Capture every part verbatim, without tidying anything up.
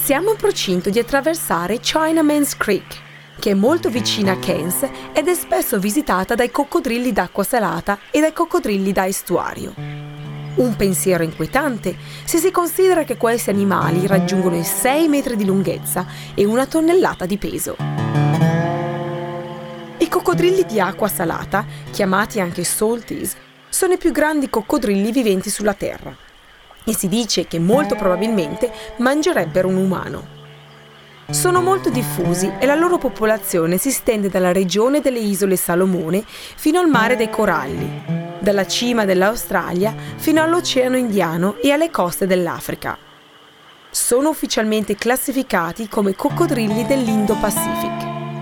Siamo in procinto di attraversare Chinaman's Creek, che è molto vicina a Cairns ed è spesso visitata dai coccodrilli d'acqua salata e dai coccodrilli da estuario. Un pensiero inquietante se si considera che questi animali raggiungono i sei metri di lunghezza e una tonnellata di peso. I coccodrilli di acqua salata, chiamati anche salties, sono i più grandi coccodrilli viventi sulla Terra e si dice che molto probabilmente mangerebbero un umano. Sono molto diffusi e la loro popolazione si estende dalla regione delle isole Salomone fino al mare dei Coralli, dalla cima dell'Australia fino all'Oceano Indiano e alle coste dell'Africa. Sono ufficialmente classificati come coccodrilli dell'Indo-Pacific.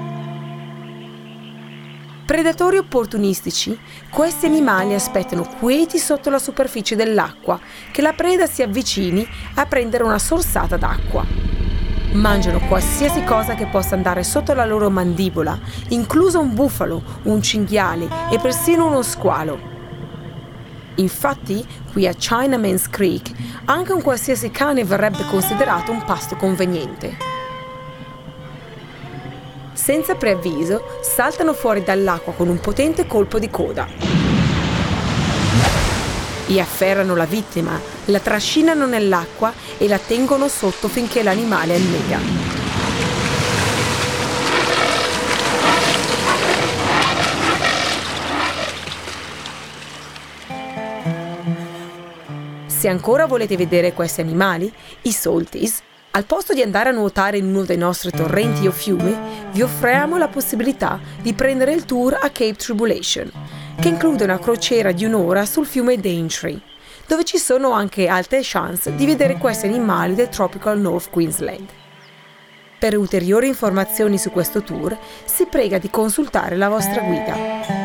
Predatori opportunistici, questi animali aspettano quieti sotto la superficie dell'acqua che la preda si avvicini a prendere una sorsata d'acqua. Mangiano qualsiasi cosa che possa andare sotto la loro mandibola, incluso un bufalo, un cinghiale e persino uno squalo. Infatti, qui a Chinaman's Creek, anche un qualsiasi cane verrebbe considerato un pasto conveniente. Senza preavviso, saltano fuori dall'acqua con un potente colpo di coda. E afferrano la vittima, la trascinano nell'acqua e la tengono sotto finché l'animale annega. Se ancora volete vedere questi animali, i salties, al posto di andare a nuotare in uno dei nostri torrenti o fiumi, vi offriamo la possibilità di prendere il tour a Cape Tribulation, che include una crociera di un'ora sul fiume Daintree, dove ci sono anche alte chance di vedere questi animali del Tropical North Queensland. Per ulteriori informazioni su questo tour, si prega di consultare la vostra guida.